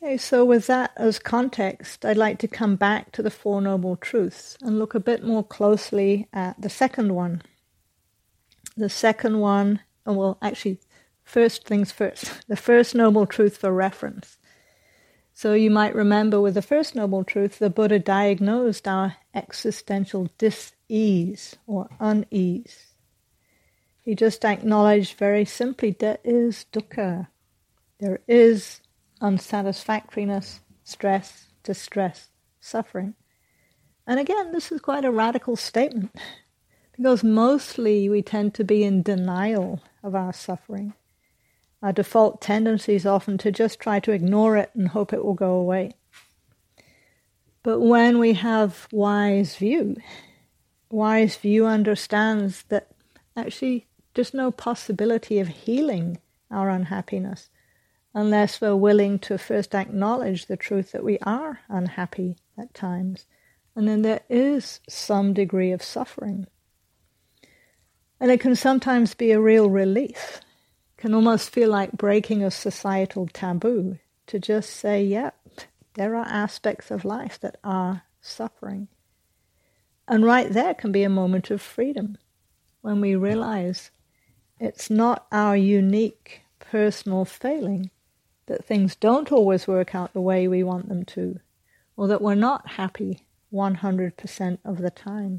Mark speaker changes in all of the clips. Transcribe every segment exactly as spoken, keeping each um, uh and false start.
Speaker 1: Okay, so with that as context, I'd like to come back to the Four Noble Truths and look a bit more closely at the second one. The second one, oh, well, actually, first things first, the first Noble Truth for reference. So you might remember with the first Noble Truth, the Buddha diagnosed our existential dis-ease or unease. He just acknowledged very simply, there is dukkha. There is unsatisfactoriness, stress, distress, suffering. And again, this is quite a radical statement, because mostly we tend to be in denial of our suffering. Our default tendency is often to just try to ignore it and hope it will go away. But when we have wise view, wise view understands that actually there's no possibility of healing our unhappiness unless we're willing to first acknowledge the truth that we are unhappy at times, and then there is some degree of suffering. And it can sometimes be a real relief. It can almost feel like breaking a societal taboo to just say, yep, there are aspects of life that are suffering. And right there can be a moment of freedom when we realize it's not our unique personal failing that things don't always work out the way we want them to, or that we're not happy one hundred percent of the time.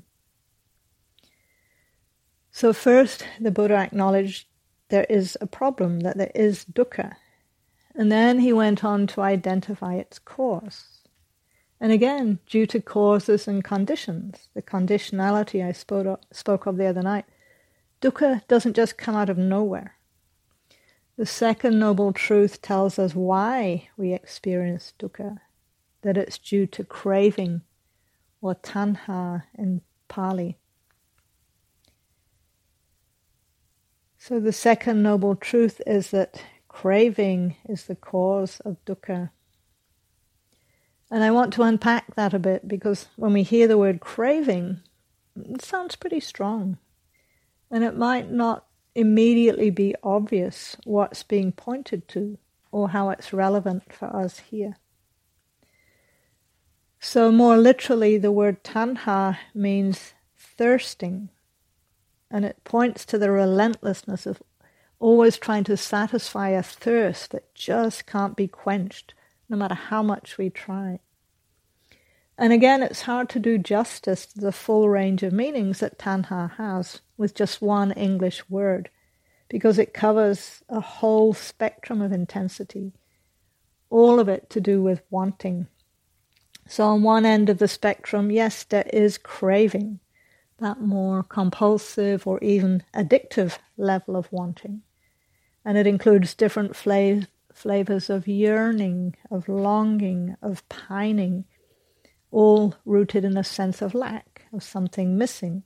Speaker 1: So first, the Buddha acknowledged there is a problem, that there is dukkha. And then he went on to identify its cause. And again, due to causes and conditions, the conditionality I spoke of the other night, dukkha doesn't just come out of nowhere. The second Noble Truth tells us why we experience dukkha, that it's due to craving, or tanha in Pali. So the second Noble Truth is that craving is the cause of dukkha. And I want to unpack that a bit, because when we hear the word craving, it sounds pretty strong. And it might not immediately be obvious what's being pointed to or how it's relevant for us here. So more literally, the word tanha means thirsting, and it points to the relentlessness of always trying to satisfy a thirst that just can't be quenched, no matter how much we try. And again, it's hard to do justice to the full range of meanings that tanha has with just one English word, because it covers a whole spectrum of intensity, all of it to do with wanting. So on one end of the spectrum, yes, there is craving, that more compulsive or even addictive level of wanting. And it includes different flav- flavors of yearning, of longing, of pining, all rooted in a sense of lack, of something missing.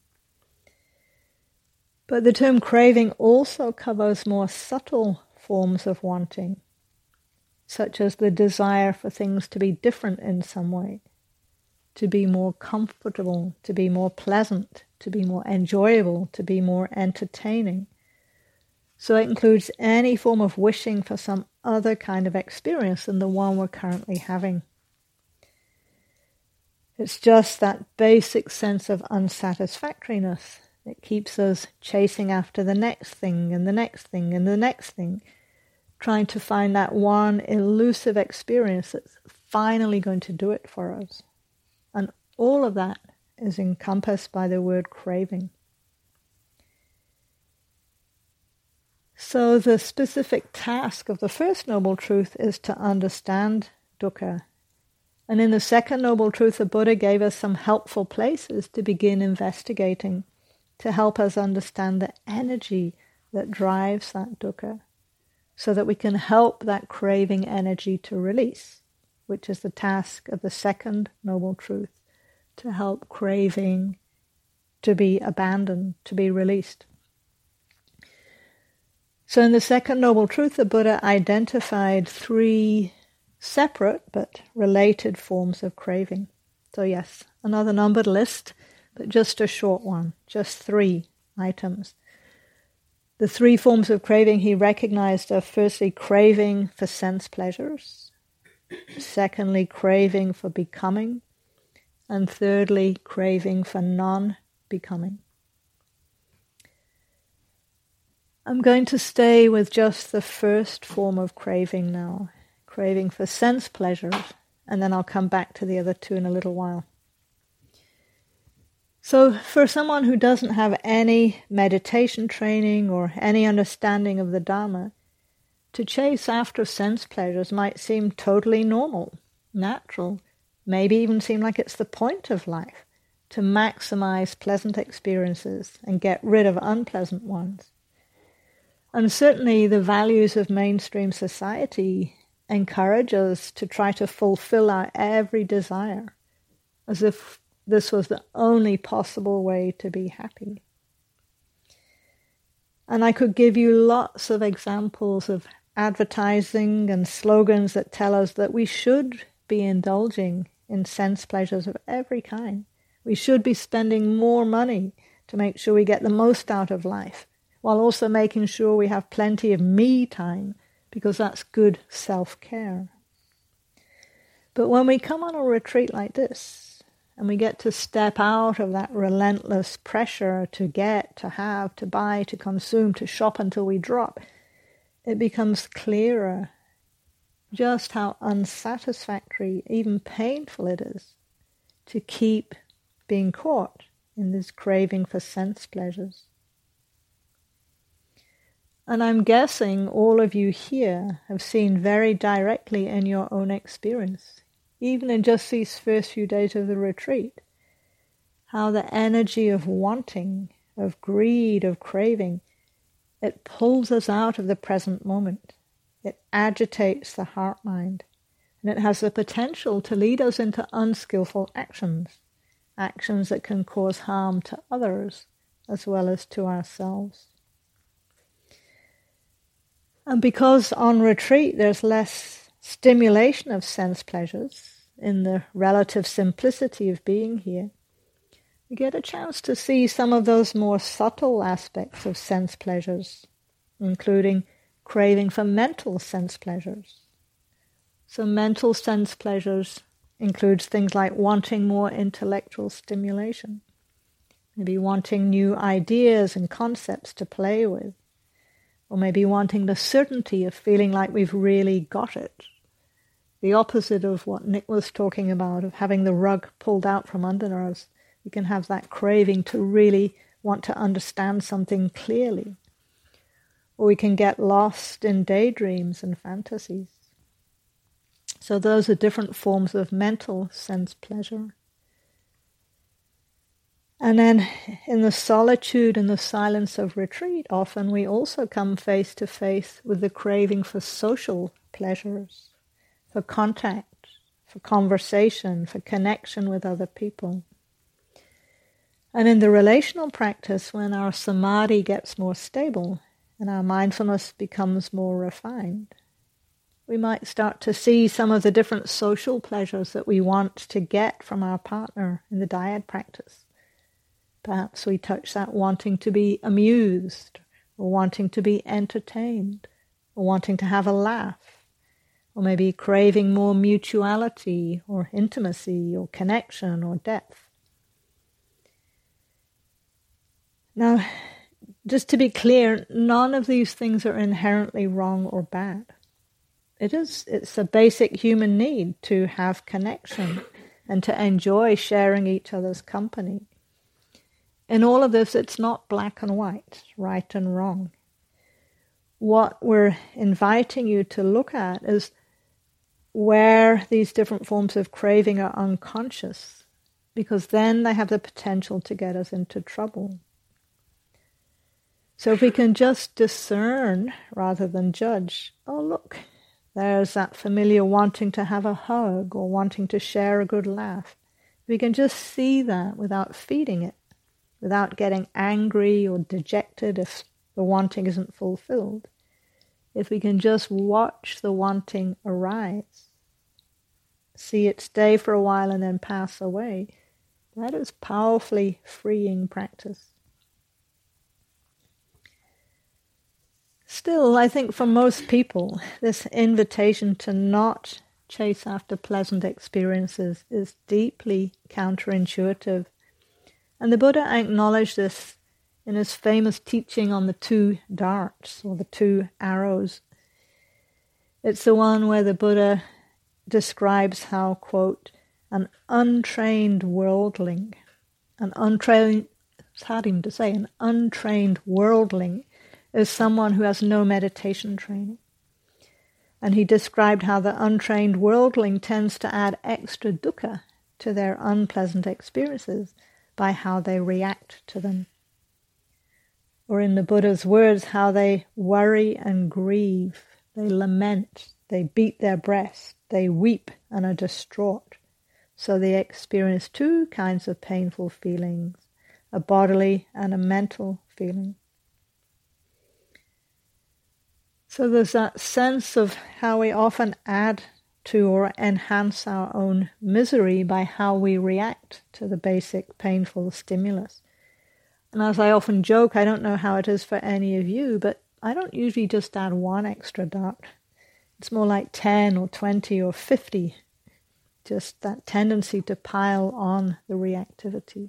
Speaker 1: But the term craving also covers more subtle forms of wanting, such as the desire for things to be different in some way, to be more comfortable, to be more pleasant, to be more enjoyable, to be more entertaining. So it includes any form of wishing for some other kind of experience than the one we're currently having. It's just that basic sense of unsatisfactoriness that keeps us chasing after the next thing and the next thing and the next thing, trying to find that one elusive experience that's finally going to do it for us. And all of that is encompassed by the word craving. So the specific task of the first Noble Truth is to understand dukkha. And in the second Noble Truth, the Buddha gave us some helpful places to begin investigating, to help us understand the energy that drives that dukkha, so that we can help that craving energy to release, which is the task of the second Noble Truth, to help craving to be abandoned, to be released. So in the second Noble Truth, the Buddha identified three separate but related forms of craving. So yes, another numbered list, but just a short one, just three items. The three forms of craving he recognized are firstly craving for sense pleasures, Secondly, craving for becoming. And thirdly, craving for non-becoming. I'm going to stay with just the first form of craving now, craving for sense pleasures, and then I'll come back to the other two in a little while. So for someone who doesn't have any meditation training or any understanding of the Dharma, to chase after sense pleasures might seem totally normal, natural, maybe even seem like it's the point of life, to maximize pleasant experiences and get rid of unpleasant ones. And certainly the values of mainstream society encourage us to try to fulfill our every desire, as if this was the only possible way to be happy. And I could give you lots of examples of advertising and slogans that tell us that we should be indulging in sense pleasures of every kind. We should be spending more money to make sure we get the most out of life, while also making sure we have plenty of me time, because that's good self-care. But when we come on a retreat like this, and we get to step out of that relentless pressure to get, to have, to buy, to consume, to shop until we drop, it becomes clearer just how unsatisfactory, even painful it is to keep being caught in this craving for sense pleasures. And I'm guessing all of you here have seen very directly in your own experience, even in just these first few days of the retreat, how the energy of wanting, of greed, of craving, it pulls us out of the present moment. It agitates the heart-mind, and it has the potential to lead us into unskillful actions, actions that can cause harm to others as well as to ourselves. And because on retreat there's less stimulation of sense pleasures in the relative simplicity of being here, we get a chance to see some of those more subtle aspects of sense pleasures, including craving for mental sense pleasures. So mental sense pleasures includes things like wanting more intellectual stimulation, maybe wanting new ideas and concepts to play with, or maybe wanting the certainty of feeling like we've really got it. The opposite of what Nick was talking about, of having the rug pulled out from under us. We can have that craving to really want to understand something clearly. Or we can get lost in daydreams and fantasies. So those are different forms of mental sense pleasure. And then in the solitude and the silence of retreat, often we also come face to face with the craving for social pleasures, for contact, for conversation, for connection with other people. And in the relational practice, when our samadhi gets more stable and our mindfulness becomes more refined, we might start to see some of the different social pleasures that we want to get from our partner in the dyad practice. Perhaps we touch that wanting to be amused, or wanting to be entertained, or wanting to have a laugh, or maybe craving more mutuality, or intimacy, or connection, or depth. Now, just to be clear, none of these things are inherently wrong or bad. It is, it's a basic human need to have connection and to enjoy sharing each other's company. In all of this, it's not black and white, right and wrong. What we're inviting you to look at is where these different forms of craving are unconscious, because then they have the potential to get us into trouble. So if we can just discern rather than judge, oh look, there's that familiar wanting to have a hug or wanting to share a good laugh. We can just see that without feeding it, without getting angry or dejected if the wanting isn't fulfilled. If we can just watch the wanting arise, see it stay for a while and then pass away, that is powerfully freeing practice. Still, I think for most people, this invitation to not chase after pleasant experiences is deeply counterintuitive. And the Buddha acknowledged this in his famous teaching on the two darts, or the two arrows. It's the one where the Buddha describes how, quote, an untrained worldling, an untrained, it's hard even to say, an untrained worldling is someone who has no meditation training. And he described how the untrained worldling tends to add extra dukkha to their unpleasant experiences by how they react to them. Or in the Buddha's words, how they worry and grieve, they lament, they beat their breast, they weep and are distraught. So they experience two kinds of painful feelings, a bodily and a mental feeling. So there's that sense of how we often add to or enhance our own misery by how we react to the basic painful stimulus. And as I often joke, I don't know how it is for any of you, but I don't usually just add one extra dart. It's more like ten or twenty or fifty. Just that tendency to pile on the reactivity.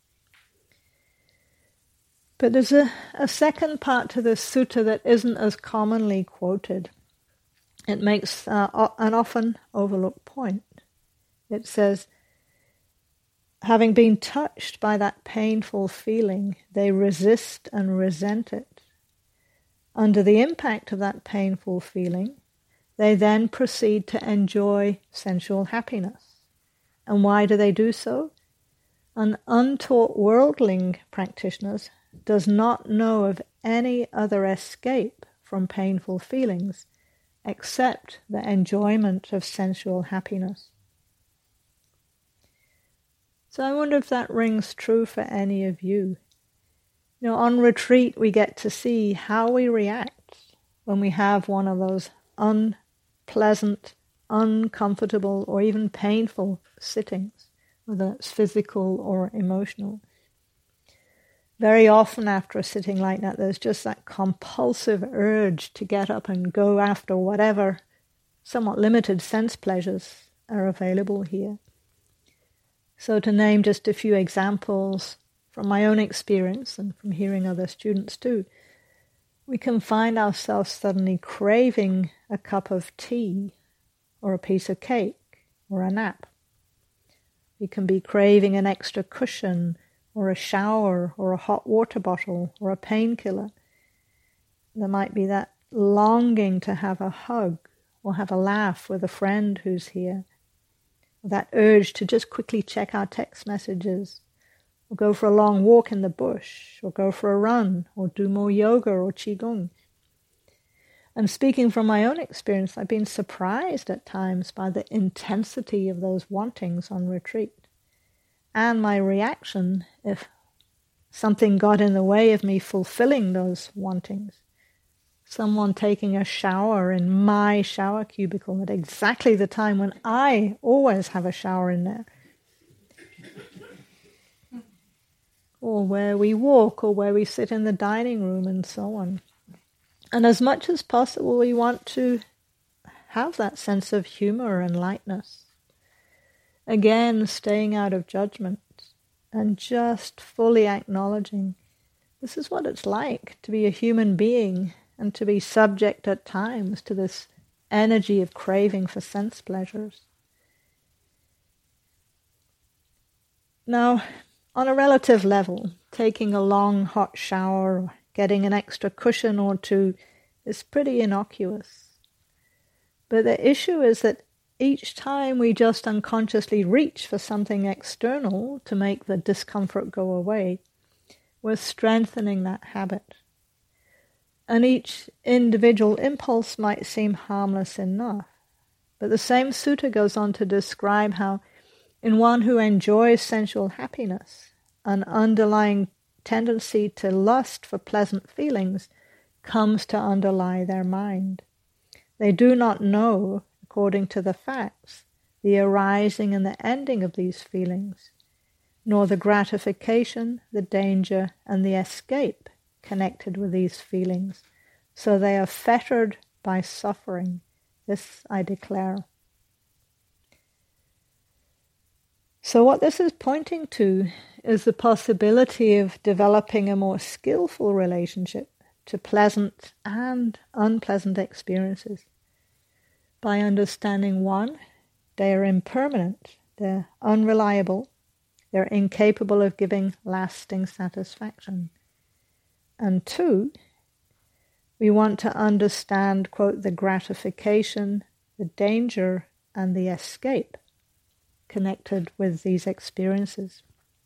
Speaker 1: But there's a, a second part to this sutta that isn't as commonly quoted. It makes uh, an often overlooked point. It says, having been touched by that painful feeling, they resist and resent it. Under the impact of that painful feeling, they then proceed to enjoy sensual happiness. And why do they do so? An untaught worldling practitioner does not know of any other escape from painful feelings except the enjoyment of sensual happiness. So I wonder if that rings true for any of you. You know, on retreat we get to see how we react when we have one of those unpleasant, uncomfortable, or even painful sittings, whether it's physical or emotional. Very often after a sitting like that, there's just that compulsive urge to get up and go after whatever somewhat limited sense pleasures are available here. So to name just a few examples from my own experience and from hearing other students too, we can find ourselves suddenly craving a cup of tea or a piece of cake or a nap. We can be craving an extra cushion or a shower, or a hot water bottle, or a painkiller. There might be that longing to have a hug, or have a laugh with a friend who's here. Or that urge to just quickly check our text messages, or go for a long walk in the bush, or go for a run, or do more yoga or qigong. And speaking from my own experience, I've been surprised at times by the intensity of those wantings on retreat. And my reaction if something got in the way of me fulfilling those wantings. Someone taking a shower in my shower cubicle at exactly the time when I always have a shower in there. Or where we walk, or where we sit in the dining room, and so on. And as much as possible, we want to have that sense of humor and lightness. Again, staying out of judgment and just fully acknowledging this is what it's like to be a human being and to be subject at times to this energy of craving for sense pleasures. Now, on a relative level, taking a long hot shower or getting an extra cushion or two is pretty innocuous. But the issue is that each time we just unconsciously reach for something external to make the discomfort go away, we're strengthening that habit. And each individual impulse might seem harmless enough. But the same sutta goes on to describe how in one who enjoys sensual happiness, an underlying tendency to lust for pleasant feelings comes to underlie their mind. They do not know, according to the facts, the arising and the ending of these feelings, nor the gratification, the danger, and the escape connected with these feelings. So they are fettered by suffering. This I declare. So what this is pointing to is the possibility of developing a more skillful relationship to pleasant and unpleasant experiences by understanding, one, they are impermanent, they're unreliable, they're incapable of giving lasting satisfaction. And two, we want to understand, quote, the gratification, the danger, and the escape connected with these experiences.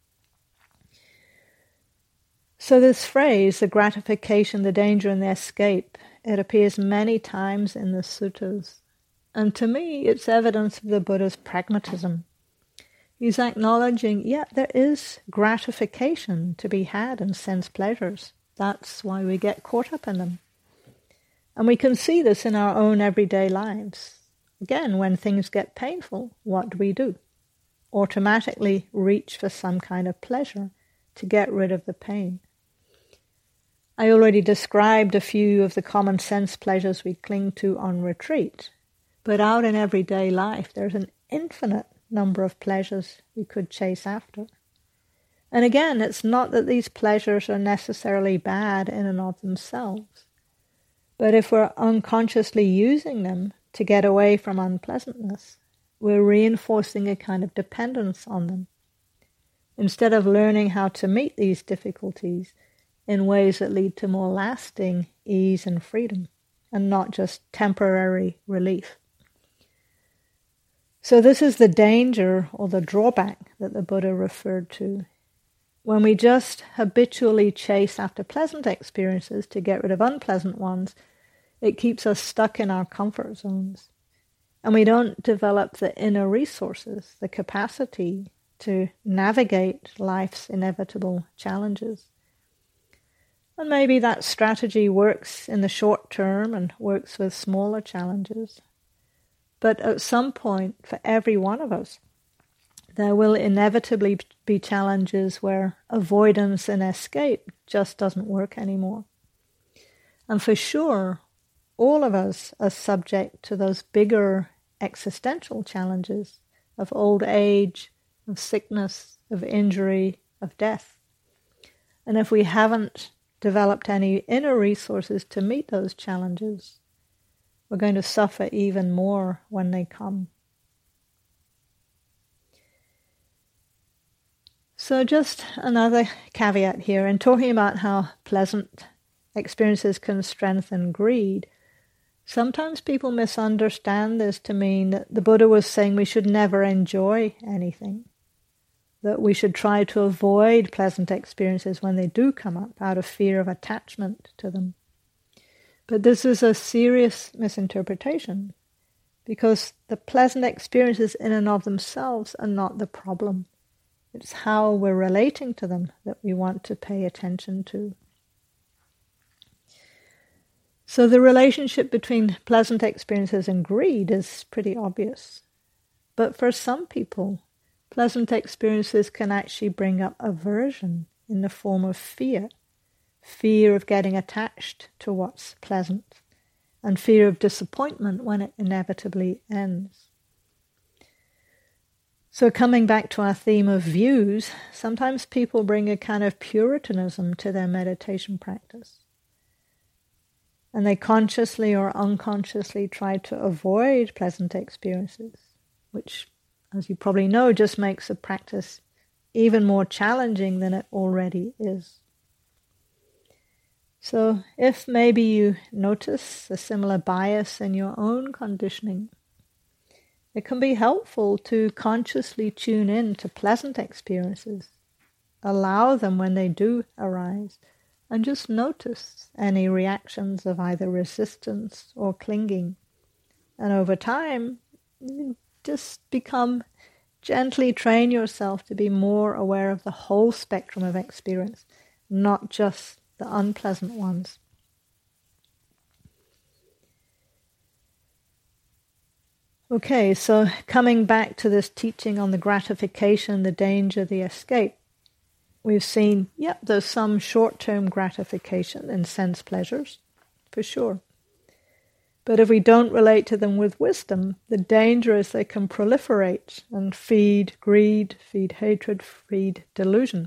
Speaker 1: So this phrase, the gratification, the danger, and the escape, it appears many times in the suttas. And to me, it's evidence of the Buddha's pragmatism. He's acknowledging, yeah, there is gratification to be had in sense pleasures. That's why we get caught up in them. And we can see this in our own everyday lives. Again, when things get painful, what do we do? Automatically reach for some kind of pleasure to get rid of the pain. I already described a few of the common sense pleasures we cling to on retreat, but out in everyday life there's an infinite number of pleasures we could chase after. And again, it's not that these pleasures are necessarily bad in and of themselves, but if we're unconsciously using them to get away from unpleasantness, we're reinforcing a kind of dependence on them, instead of learning how to meet these difficulties in ways that lead to more lasting ease and freedom, and not just temporary relief. So this is the danger or the drawback that the Buddha referred to. When we just habitually chase after pleasant experiences to get rid of unpleasant ones, it keeps us stuck in our comfort zones. And we don't develop the inner resources, the capacity to navigate life's inevitable challenges. And maybe that strategy works in the short term and works with smaller challenges. But at some point, for every one of us, there will inevitably be challenges where avoidance and escape just doesn't work anymore. And for sure, all of us are subject to those bigger existential challenges of old age, of sickness, of injury, of death. And if we haven't developed any inner resources to meet those challenges, we're going to suffer even more when they come. So just another caveat here, in talking about how pleasant experiences can strengthen greed, sometimes people misunderstand this to mean that the Buddha was saying we should never enjoy anything, that we should try to avoid pleasant experiences when they do come up out of fear of attachment to them. But this is a serious misinterpretation, because the pleasant experiences in and of themselves are not the problem. It's how we're relating to them that we want to pay attention to. So the relationship between pleasant experiences and greed is pretty obvious. But for some people, pleasant experiences can actually bring up aversion in the form of fear. Fear of getting attached to what's pleasant, and fear of disappointment when it inevitably ends. So coming back to our theme of views, sometimes people bring a kind of puritanism to their meditation practice. And they consciously or unconsciously try to avoid pleasant experiences, which, as you probably know, just makes the practice even more challenging than it already is. So if maybe you notice a similar bias in your own conditioning, it can be helpful to consciously tune in to pleasant experiences, allow them when they do arise, and just notice any reactions of either resistance or clinging. And over time, just become, gently train yourself to be more aware of the whole spectrum of experience, not just the unpleasant ones. Okay, so coming back to this teaching on the gratification, the danger, the escape, we've seen, yep, there's some short-term gratification in sense pleasures, for sure. But if we don't relate to them with wisdom, the danger is they can proliferate and feed greed, feed hatred, feed delusion.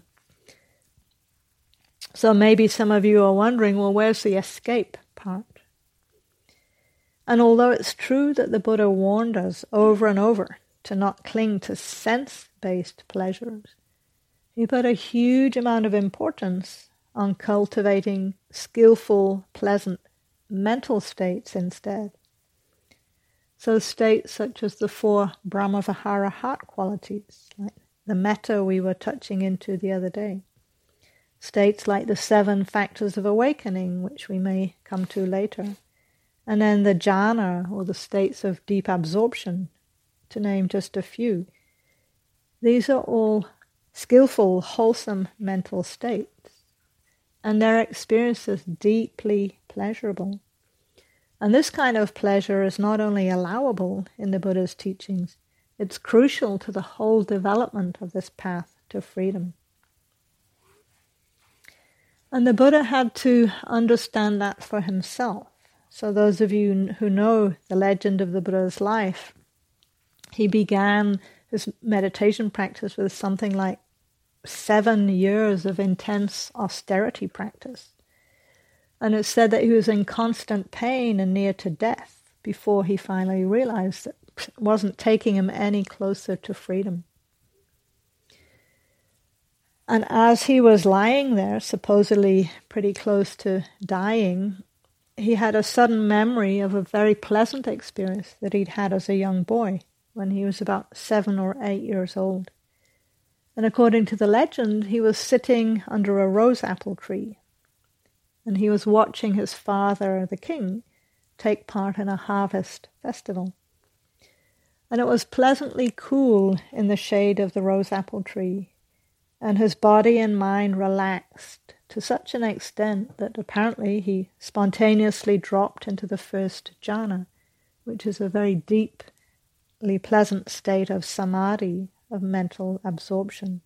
Speaker 1: So maybe some of you are wondering, well, where's the escape part? And although it's true that the Buddha warned us over and over to not cling to sense-based pleasures, he put a huge amount of importance on cultivating skillful, pleasant mental states instead. So states such as the four Brahmavihara heart qualities, like the metta we were touching into the other day. States like the seven factors of awakening, which we may come to later. And then the jhana, or the states of deep absorption, to name just a few. These are all skillful, wholesome mental states, and their experiences deeply pleasurable. And this kind of pleasure is not only allowable in the Buddha's teachings, it's crucial to the whole development of this path to freedom. And the Buddha had to understand that for himself. So those of you who know the legend of the Buddha's life, he began his meditation practice with something like seven years of intense austerity practice. And it's said that he was in constant pain and near to death before he finally realized that it wasn't taking him any closer to freedom. And as he was lying there, supposedly pretty close to dying, he had a sudden memory of a very pleasant experience that he'd had as a young boy when he was about seven or eight years old. And according to the legend, he was sitting under a rose apple tree, and he was watching his father, the king, take part in a harvest festival. And it was pleasantly cool in the shade of the rose apple tree, and his body and mind relaxed to such an extent that apparently he spontaneously dropped into the first jhana, which is a very deeply pleasant state of samadhi, of mental absorption.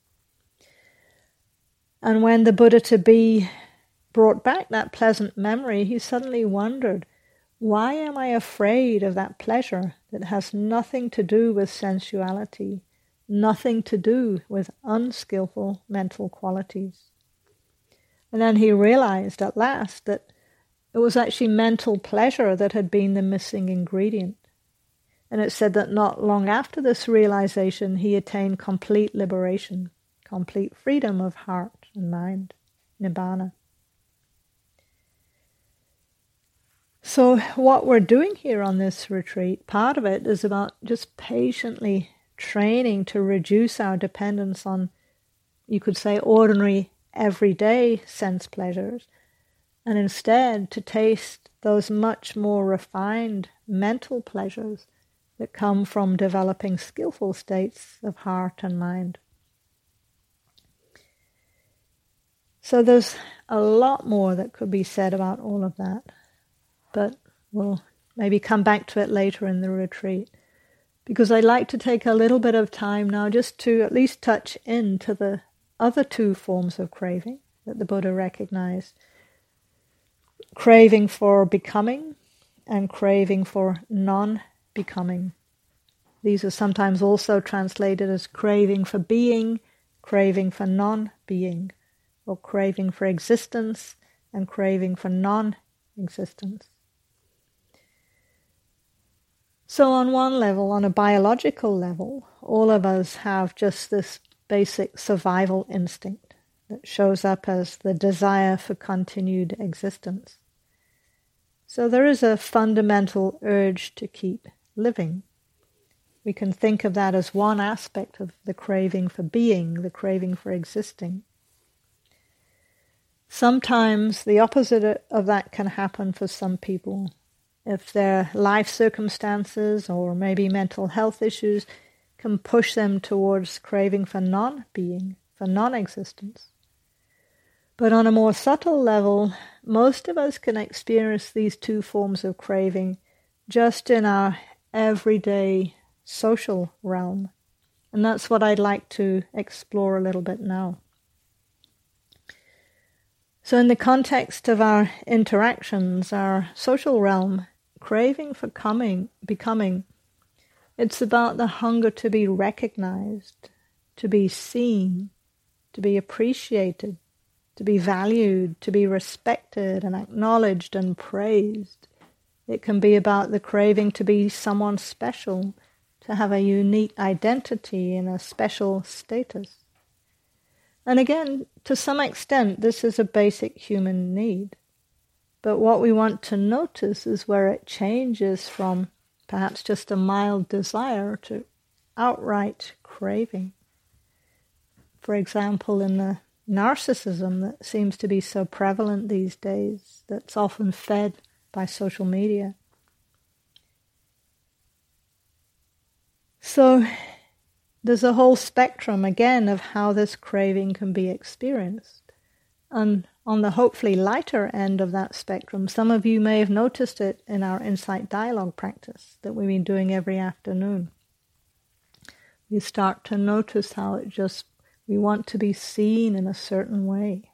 Speaker 1: And when the Buddha-to-be brought back that pleasant memory, he suddenly wondered, why am I afraid of that pleasure that has nothing to do with sensuality, nothing to do with unskillful mental qualities? And then he realized at last that it was actually mental pleasure that had been the missing ingredient. And it said that not long after this realization, he attained complete liberation, complete freedom of heart and mind, nibbana. So what we're doing here on this retreat, part of it is about just patiently training to reduce our dependence on, you could say, ordinary, everyday sense pleasures, and instead to taste those much more refined mental pleasures that come from developing skillful states of heart and mind. So there's a lot more that could be said about all of that, but we'll maybe come back to it later in the retreat, because I'd like to take a little bit of time now just to at least touch into the other two forms of craving that the Buddha recognized. Craving for becoming and craving for non-becoming. These are sometimes also translated as craving for being, craving for non-being, or craving for existence and craving for non-existence. So on one level, on a biological level, all of us have just this basic survival instinct that shows up as the desire for continued existence. So there is a fundamental urge to keep living. We can think of that as one aspect of the craving for being, the craving for existing. Sometimes the opposite of that can happen for some people. If their life circumstances or maybe mental health issues can push them towards craving for non-being, for non-existence. But on a more subtle level, most of us can experience these two forms of craving just in our everyday social realm. And that's what I'd like to explore a little bit now. So in the context of our interactions, our social realm craving for coming, becoming, it's about the hunger to be recognized, to be seen, to be appreciated, to be valued, to be respected and acknowledged and praised. It can be about the craving to be someone special, to have a unique identity and a special status. And again, to some extent, this is a basic human need. But what we want to notice is where it changes from perhaps just a mild desire to outright craving. For example, in the narcissism that seems to be so prevalent these days, that's often fed by social media. So there's a whole spectrum, again, of how this craving can be experienced. And on the hopefully lighter end of that spectrum, some of you may have noticed it in our Insight Dialogue practice that we've been doing every afternoon. You start to notice how it just, we want to be seen in a certain way.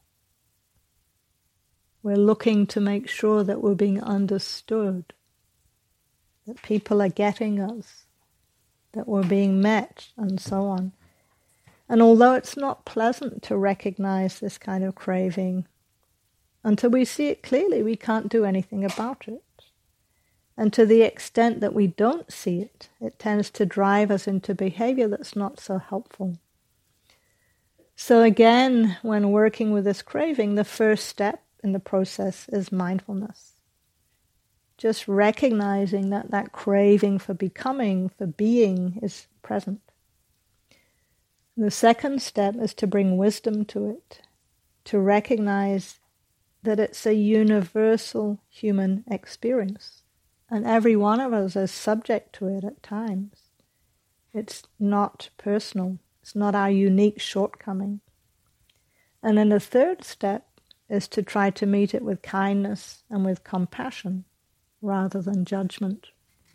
Speaker 1: We're looking to make sure that we're being understood, that people are getting us, that we're being met, and so on. And although it's not pleasant to recognize this kind of craving, until we see it clearly, we can't do anything about it. And to the extent that we don't see it, it tends to drive us into behavior that's not so helpful. So again, when working with this craving, the first step in the process is mindfulness. Just recognizing that that craving for becoming, for being, is present. The second step is to bring wisdom to it, to recognize that it's a universal human experience, and every one of us is subject to it at times. It's not personal. It's not our unique shortcoming. And then the third step is to try to meet it with kindness and with compassion, rather than judgment.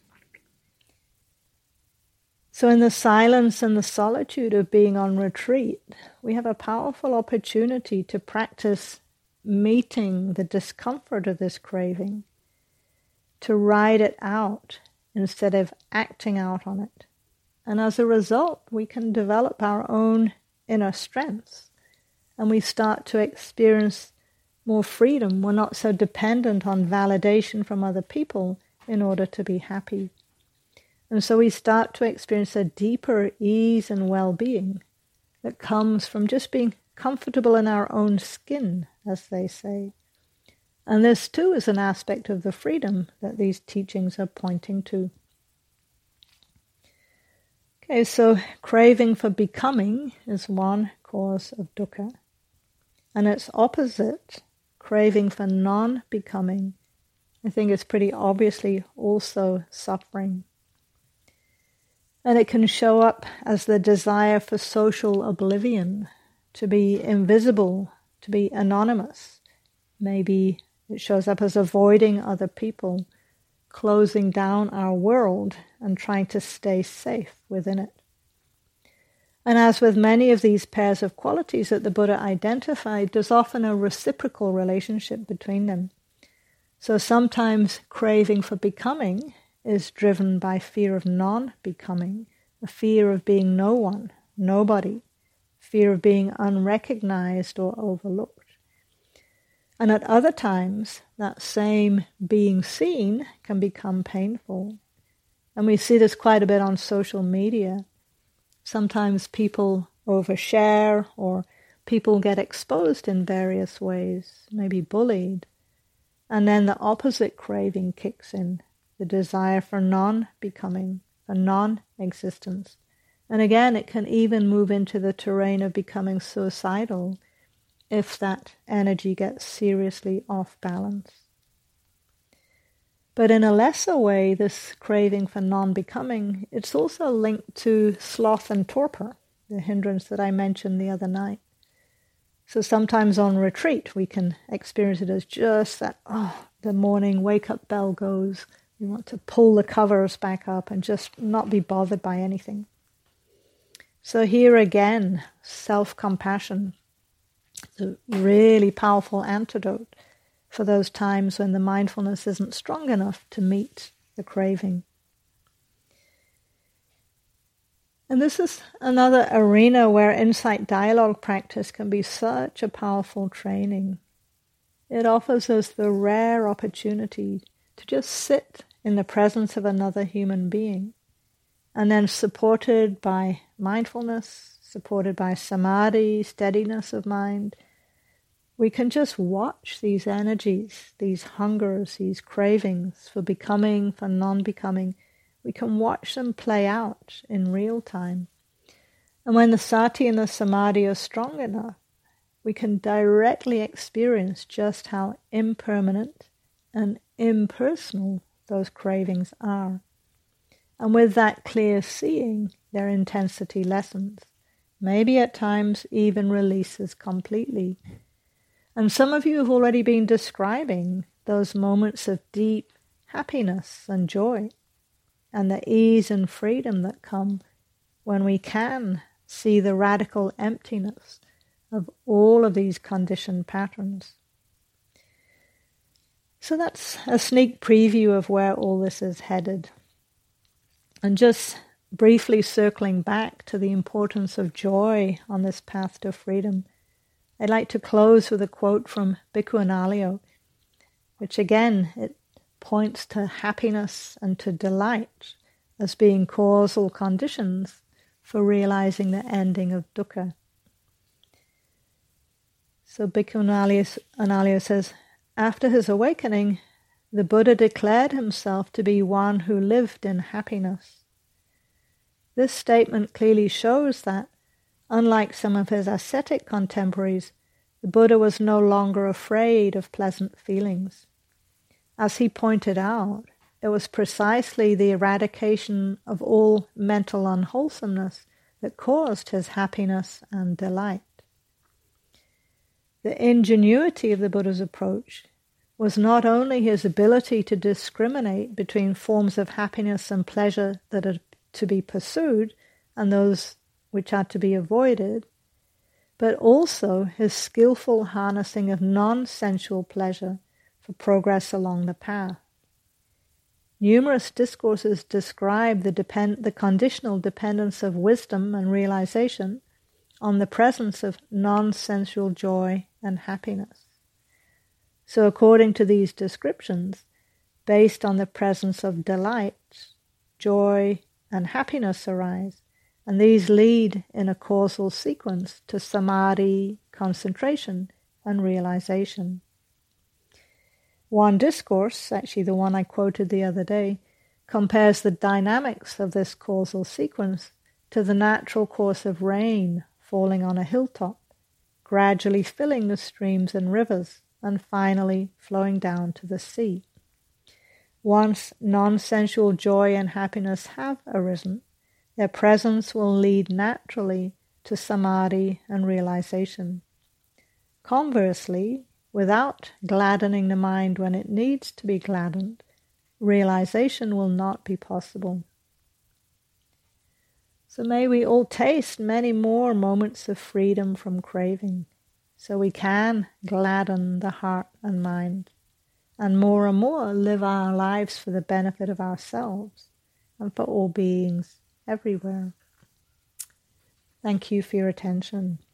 Speaker 1: So in the silence and the solitude of being on retreat, we have a powerful opportunity to practice meeting the discomfort of this craving, to ride it out instead of acting out on it. And as a result, we can develop our own inner strengths, and we start to experience more freedom. We're not so dependent on validation from other people in order to be happy. And so we start to experience a deeper ease and well-being that comes from just being comfortable in our own skin, as they say. And this too is an aspect of the freedom that these teachings are pointing to. Okay, so craving for becoming is one cause of dukkha. And its opposite, craving for non-becoming, I think is pretty obviously also suffering. And it can show up as the desire for social oblivion, to be invisible, to be anonymous. Maybe it shows up as avoiding other people, closing down our world and trying to stay safe within it. And as with many of these pairs of qualities that the Buddha identified, there's often a reciprocal relationship between them. So sometimes craving for becoming is driven by fear of non-becoming, a fear of being no one, nobody, fear of being unrecognized or overlooked. And at other times, that same being seen can become painful. And we see this quite a bit on social media. Sometimes people overshare, or people get exposed in various ways, maybe bullied. And then the opposite craving kicks in, the desire for non-becoming, for non-existence. And again, it can even move into the terrain of becoming suicidal if that energy gets seriously off balance. But in a lesser way, this craving for non-becoming, it's also linked to sloth and torpor, the hindrance that I mentioned the other night. So sometimes on retreat, we can experience it as just that, oh, the morning wake-up bell goes. We want to pull the covers back up and just not be bothered by anything. So here again, self-compassion is a really powerful antidote for those times when the mindfulness isn't strong enough to meet the craving. And this is another arena where insight dialogue practice can be such a powerful training. It offers us the rare opportunity to just sit in the presence of another human being, and then supported by mindfulness, supported by samadhi, steadiness of mind, we can just watch these energies, these hungers, these cravings for becoming, for non-becoming. We can watch them play out in real time. And when the sati and the samadhi are strong enough, we can directly experience just how impermanent and impersonal those cravings are. And with that clear seeing, their intensity lessens, maybe at times even releases completely. And some of you have already been describing those moments of deep happiness and joy, and the ease and freedom that come when we can see the radical emptiness of all of these conditioned patterns. So that's a sneak preview of where all this is headed. And just briefly circling back to the importance of joy on this path to freedom, I'd like to close with a quote from Bhikkhu Analayo, which again, it points to happiness and to delight as being causal conditions for realizing the ending of dukkha. So Bhikkhu Analayo says, after his awakening, the Buddha declared himself to be one who lived in happiness. This statement clearly shows that, unlike some of his ascetic contemporaries, the Buddha was no longer afraid of pleasant feelings. As he pointed out, it was precisely the eradication of all mental unwholesomeness that caused his happiness and delight. The ingenuity of the Buddha's approach was not only his ability to discriminate between forms of happiness and pleasure that are to be pursued and those which are to be avoided, but also his skillful harnessing of non-sensual pleasure for progress along the path. Numerous discourses describe the, depend- the conditional dependence of wisdom and realization on the presence of non-sensual joy and happiness. So according to these descriptions, based on the presence of delight, joy, and happiness arise, and these lead in a causal sequence to samadhi, concentration, and realization. One discourse, actually the one I quoted the other day, compares the dynamics of this causal sequence to the natural course of rain falling on a hilltop, gradually filling the streams and rivers, and finally flowing down to the sea. Once non-sensual joy and happiness have arisen, their presence will lead naturally to samadhi and realization. Conversely, without gladdening the mind when it needs to be gladdened, realization will not be possible. So may we all taste many more moments of freedom from craving, so we can gladden the heart and mind, and more and more live our lives for the benefit of ourselves and for all beings everywhere. Thank you for your attention.